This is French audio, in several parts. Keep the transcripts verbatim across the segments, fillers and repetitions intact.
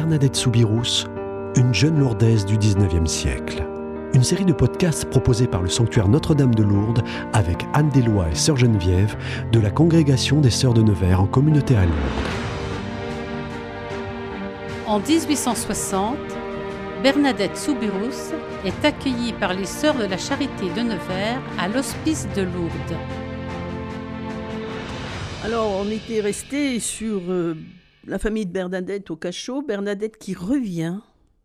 Bernadette Soubirous, une jeune lourdaise du dix-neuvième siècle. Une série de podcasts proposés par le sanctuaire Notre-Dame de Lourdes avec Anne Deslois et Sœur Geneviève de la Congrégation des Sœurs de Nevers en communauté à Lourdes. En dix-huit cent soixante, Bernadette Soubirous est accueillie par les Sœurs de la Charité de Nevers à l'Hospice de Lourdes. Alors, on était resté sur euh, la famille de Bernadette au cachot. Bernadette qui revient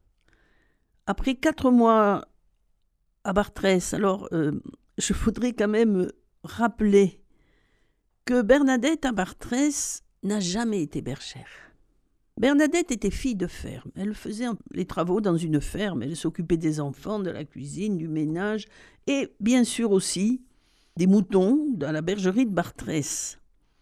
après quatre mois à Bartrès. Alors, euh, je voudrais quand même rappeler que Bernadette à Bartrès n'a jamais été bergère. Bernadette était fille de ferme. Elle faisait les travaux dans une ferme. Elle s'occupait des enfants, de la cuisine, du ménage et bien sûr aussi des moutons dans la bergerie de Bartrès.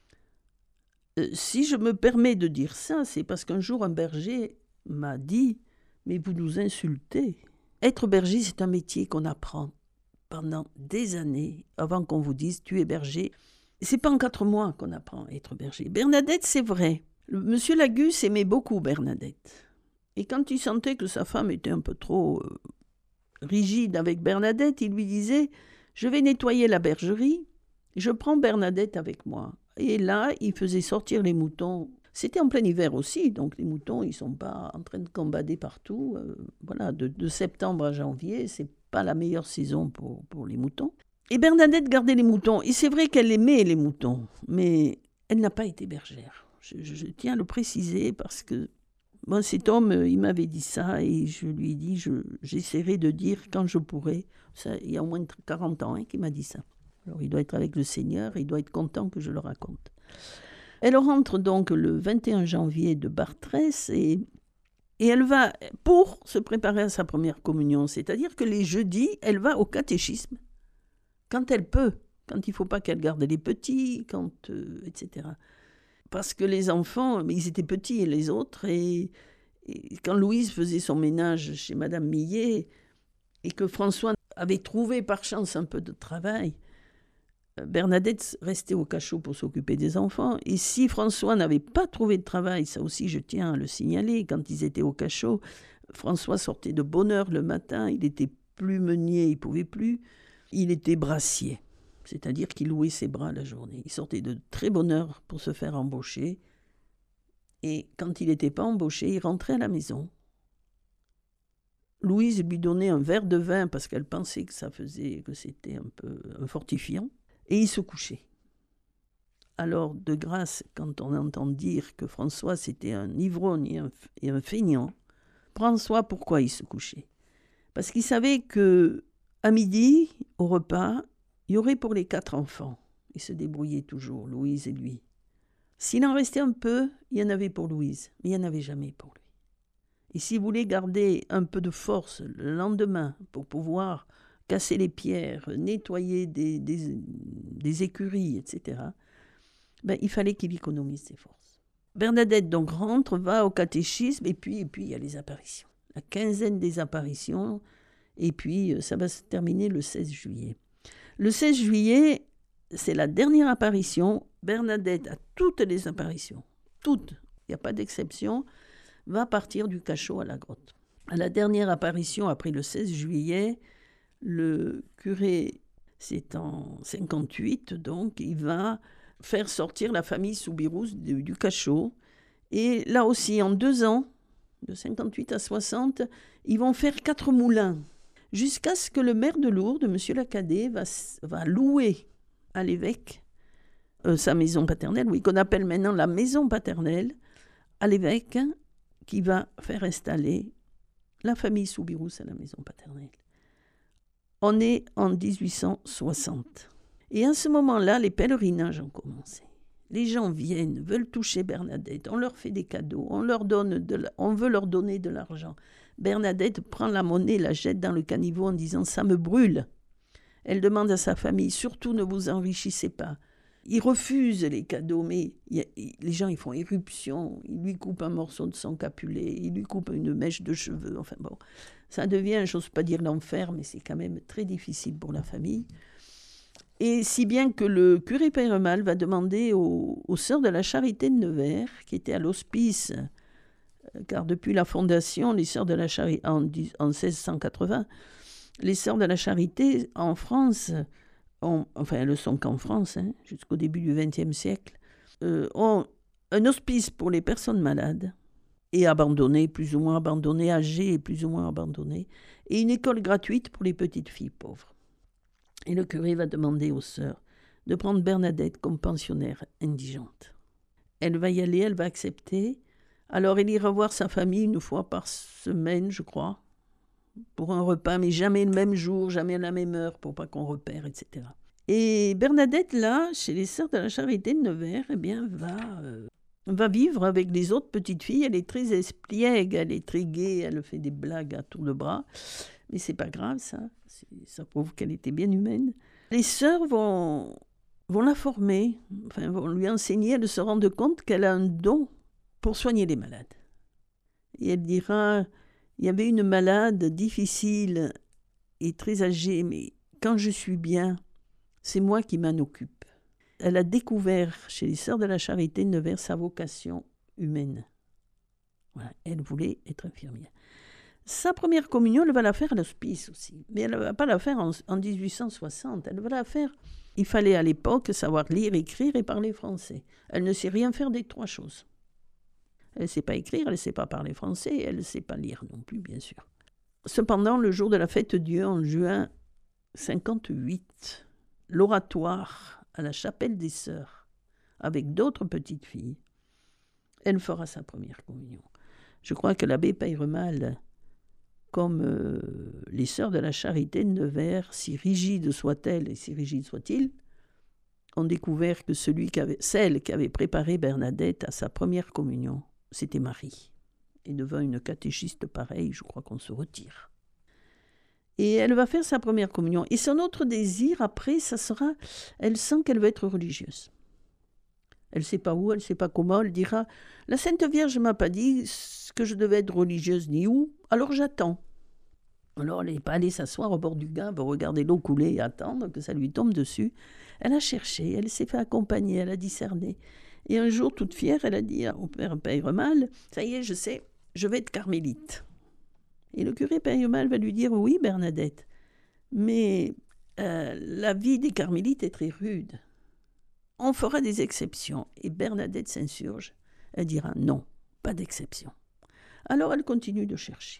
Euh, si je me permets de dire ça, c'est parce qu'un jour un berger m'a dit « Mais vous nous insultez ». Être berger, c'est un métier qu'on apprend pendant des années avant qu'on vous dise « Tu es berger ». C'est pas en quatre mois qu'on apprend à être berger. Bernadette, c'est vrai. Monsieur Lagus aimait beaucoup Bernadette. Et quand il sentait que sa femme était un peu trop euh, rigide avec Bernadette, il lui disait « Je vais nettoyer la bergerie, je prends Bernadette avec moi ». Et là, il faisait sortir les moutons. C'était en plein hiver aussi, donc les moutons, ils ne sont pas en train de gambader partout. Euh, voilà, de, de septembre à janvier, ce n'est pas la meilleure saison pour, pour les moutons. Et Bernadette gardait les moutons. Et c'est vrai qu'elle aimait les moutons, mais elle n'a pas été bergère. Je, je, je tiens à le préciser parce que bon, cet homme, il m'avait dit ça et je lui ai dit, je, j'essaierai de dire quand je pourrai. Ça, il y a au moins quarante ans hein, qu'il m'a dit ça. Alors il doit être avec le Seigneur, il doit être content que je le raconte. Elle rentre donc le vingt et un janvier de Bartrès et, et elle va, pour se préparer à sa première communion, c'est-à-dire que les jeudis, elle va au catéchisme quand elle peut, quand il ne faut pas qu'elle garde les petits, quand, euh, et cetera. Parce que les enfants, mais ils étaient petits et les autres, et, et quand Louise faisait son ménage chez Madame Millet, et que François avait trouvé par chance un peu de travail, Bernadette restait au cachot pour s'occuper des enfants. Et si François n'avait pas trouvé de travail, ça aussi je tiens à le signaler, quand ils étaient au cachot, François sortait de bonne heure le matin, il était plus meunier, il ne pouvait plus, il était brassier. C'est-à-dire qu'il louait ses bras la journée. Il sortait de très bonne heure pour se faire embaucher. Et quand il n'était pas embauché, il rentrait à la maison. Louise lui donnait un verre de vin parce qu'elle pensait que ça faisait, que c'était un peu un fortifiant. Et il se couchait. Alors, de grâce, quand on entend dire que François, c'était un ivrogne et un, et un feignant, François, pourquoi il se couchait? Parce qu'il savait qu'à midi, au repas, il y aurait pour les quatre enfants. Ils se débrouillaient toujours, Louise et lui. S'il en restait un peu, il y en avait pour Louise, mais il n'y en avait jamais pour lui. Et s'il voulait garder un peu de force le lendemain pour pouvoir casser les pierres, nettoyer des, des, des écuries, et cetera, ben, il fallait qu'il économise ses forces. Bernadette donc rentre, va au catéchisme, et puis, et puis il y a les apparitions. La quinzaine des apparitions, et puis ça va se terminer le seize juillet. Le seize juillet, c'est la dernière apparition. Bernadette, à toutes les apparitions, toutes, il n'y a pas d'exception, va partir du cachot à la grotte. À la dernière apparition, après le seize juillet, le curé, c'est en cinquante-huit, donc, il va faire sortir la famille Soubirous du, du cachot. Et là aussi, en deux ans, de cinquante-huit à soixante, ils vont faire quatre moulins. Jusqu'à ce que le maire de Lourdes, M. Lacadet, va, va louer à l'évêque euh, sa maison paternelle, oui, qu'on appelle maintenant la maison paternelle, à l'évêque, qui va faire installer la famille Soubirous à la maison paternelle. On est en dix-huit cent soixante. Et à ce moment-là, les pèlerinages ont commencé. Les gens viennent, veulent toucher Bernadette, on leur fait des cadeaux, on, leur donne de la, on veut leur donner de l'argent. Bernadette prend la monnaie, la jette dans le caniveau en disant « ça me brûle ». Elle demande à sa famille « surtout ne vous enrichissez pas ». Ils refusent les cadeaux, mais y a, les gens ils font éruption, ils lui coupent un morceau de son capulet, ils lui coupent une mèche de cheveux, enfin bon, ça devient, j'ose pas dire l'enfer, mais c'est quand même très difficile pour la famille. Et si bien que le curé Peyremal va demander aux, aux sœurs de la Charité de Nevers, qui étaient à l'hospice car depuis la fondation, les Sœurs de la Charité, en, en seize cent quatre-vingts, les Sœurs de la Charité en France, ont, enfin elles ne sont qu'en France, hein, jusqu'au début du vingtième siècle, euh, ont un hospice pour les personnes malades et abandonnées, plus ou moins abandonnées, âgées et plus ou moins abandonnées, et une école gratuite pour les petites filles pauvres. Et le curé va demander aux sœurs de prendre Bernadette comme pensionnaire indigente. Elle va y aller, elle va accepter. Alors elle ira voir sa famille une fois par semaine, je crois, pour un repas, mais jamais le même jour, jamais à la même heure, pour pas qu'on repère, et cetera. Et Bernadette, là, chez les Sœurs de la Charité de Nevers, eh bien, va, euh, va vivre avec les autres petites filles. Elle est très espiègle, elle est très gaie, elle fait des blagues à tour de bras. Mais c'est pas grave, ça. C'est, ça prouve qu'elle était bien humaine. Les sœurs vont, vont la former, enfin, vont lui enseigner, elle se rendre compte qu'elle a un don pour soigner les malades. Et elle dira... Il y avait une malade difficile et très âgée, mais quand je suis bien, c'est moi qui m'en occupe. Elle a découvert chez les Sœurs de la Charité de Nevers sa vocation humaine. Voilà, elle voulait être infirmière. Sa première communion, elle va la faire à l'hospice aussi, mais elle ne va pas la faire en, en dix-huit cent soixante. Elle va la faire. Il fallait à l'époque savoir lire, écrire et parler français. Elle ne sait rien faire des trois choses. Elle ne sait pas écrire, elle ne sait pas parler français, elle ne sait pas lire non plus, bien sûr. Cependant, le jour de la fête Dieu, en juin cinquante-huit, l'oratoire à la chapelle des Sœurs, avec d'autres petites filles, elle fera sa première communion. Je crois que l'abbé Peyremal, comme euh, les Sœurs de la Charité de Nevers, si rigides soient-elles et si rigides soient-ils, ont découvert que celui qui avait, celle qui avait préparé Bernadette à sa première communion, c'était Marie. Et devant une catéchiste pareille, je crois qu'on se retire. Et elle va faire sa première communion. Et son autre désir, après, ça sera... Elle sent qu'elle va être religieuse. Elle ne sait pas où, elle ne sait pas comment. Elle dira, la Sainte Vierge ne m'a pas dit que je devais être religieuse ni où, alors j'attends. Alors elle n'est pas allée s'asseoir au bord du Gave, regarder l'eau couler et attendre que ça lui tombe dessus. Elle a cherché, elle s'est fait accompagner, elle a discerné. Et un jour, toute fière, elle a dit au père Peyremal, « Ça y est, je sais, je vais être carmélite. » Et le curé Peyremal va lui dire, « Oui, Bernadette, mais euh, la vie des carmélites est très rude. On fera des exceptions. » Et Bernadette s'insurge. Elle dira, « Non, pas d'exception. » Alors elle continue de chercher.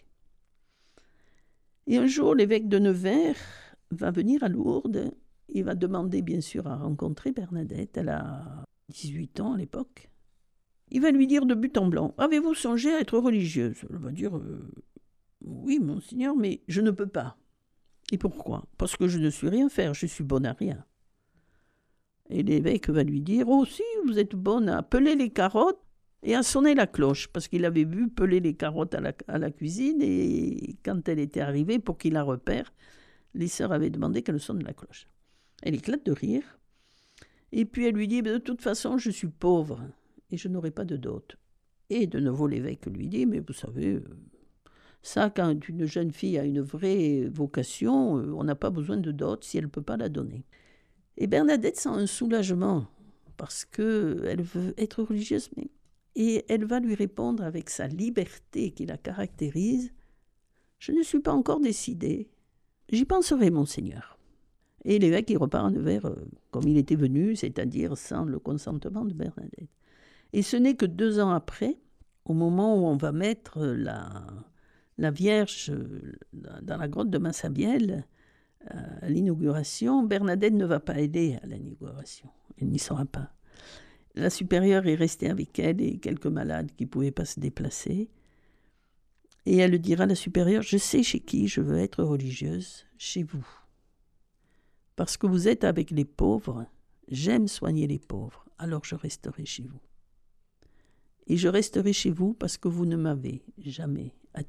Et un jour, l'évêque de Nevers va venir à Lourdes. Il va demander, bien sûr, à rencontrer Bernadette. Elle a dix-huit ans à l'époque. Il va lui dire de but en blanc, « Avez-vous songé à être religieuse ?» Elle va dire, euh, « Oui, monseigneur, mais je ne peux pas. » Et pourquoi ? Parce que je ne suis rien faire, je suis bonne à rien. Et l'évêque va lui dire, « Oh, si, vous êtes bonne à peler les carottes et à sonner la cloche. » Parce qu'il avait vu peler les carottes à la, à la cuisine et quand elle était arrivée, pour qu'il la repère, les sœurs avaient demandé qu'elle sonne la cloche. Elle éclate de rire. Et puis elle lui dit, de toute façon, je suis pauvre et je n'aurai pas de dot. Et de nouveau l'évêque lui dit, mais vous savez, ça, quand une jeune fille a une vraie vocation, on n'a pas besoin de dot si elle ne peut pas la donner. Et Bernadette sent un soulagement parce qu'elle veut être religieuse, mais... et elle va lui répondre avec sa liberté qui la caractérise, je ne suis pas encore décidée, j'y penserai, monseigneur. Et l'évêque, il repart à Nevers euh, comme il était venu, c'est-à-dire sans le consentement de Bernadette. Et ce n'est que deux ans après, au moment où on va mettre la, la Vierge dans la grotte de Massabielle, à l'inauguration, Bernadette ne va pas aider à l'inauguration. Elle n'y sera pas. La supérieure est restée avec elle et quelques malades qui ne pouvaient pas se déplacer. Et elle dira à la supérieure, « Je sais chez qui je veux être religieuse, chez vous. Parce que vous êtes avec les pauvres, j'aime soigner les pauvres, alors je resterai chez vous. Et je resterai chez vous parce que vous ne m'avez jamais attiré. »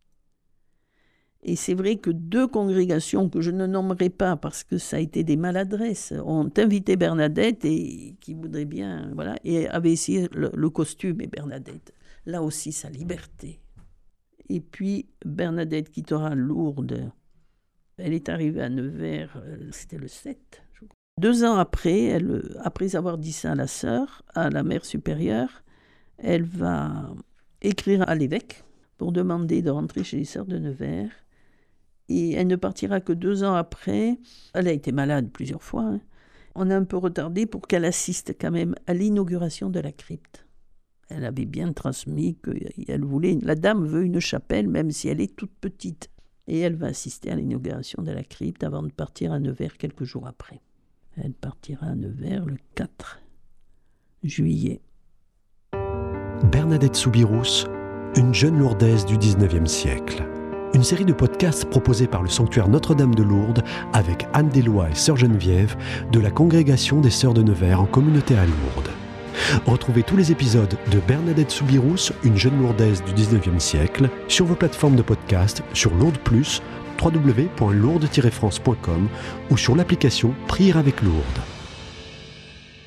Et c'est vrai que deux congrégations que je ne nommerai pas parce que ça a été des maladresses ont invité Bernadette et qui voudraient bien, voilà, et avaient essayé le, le costume et Bernadette. Là aussi, sa liberté. Et puis, Bernadette quittera Lourdes. Elle est arrivée à Nevers, c'était le sept. Je crois. Deux ans après, elle, après avoir dit ça à la sœur, à la mère supérieure, elle va écrire à l'évêque pour demander de rentrer chez les sœurs de Nevers. Et elle ne partira que deux ans après. Elle a été malade plusieurs fois. Hein. On a un peu retardé pour qu'elle assiste quand même à l'inauguration de la crypte. Elle avait bien transmis qu'elle voulait... La dame veut une chapelle, même si elle est toute petite. Et elle va assister à l'inauguration de la crypte avant de partir à Nevers quelques jours après. Elle partira à Nevers le quatre juillet. Bernadette Soubirous, une jeune lourdaise du dix-neuvième siècle. Une série de podcasts proposés par le sanctuaire Notre-Dame de Lourdes avec Anne Deslois et Sœur Geneviève de la Congrégation des Sœurs de Nevers en communauté à Lourdes. Retrouvez tous les épisodes de Bernadette Soubirous, une jeune lourdaise du dix-neuvième siècle, sur vos plateformes de podcast, sur Lourdes Plus, w w w point lourdes tiret france point com ou sur l'application Prier avec Lourdes.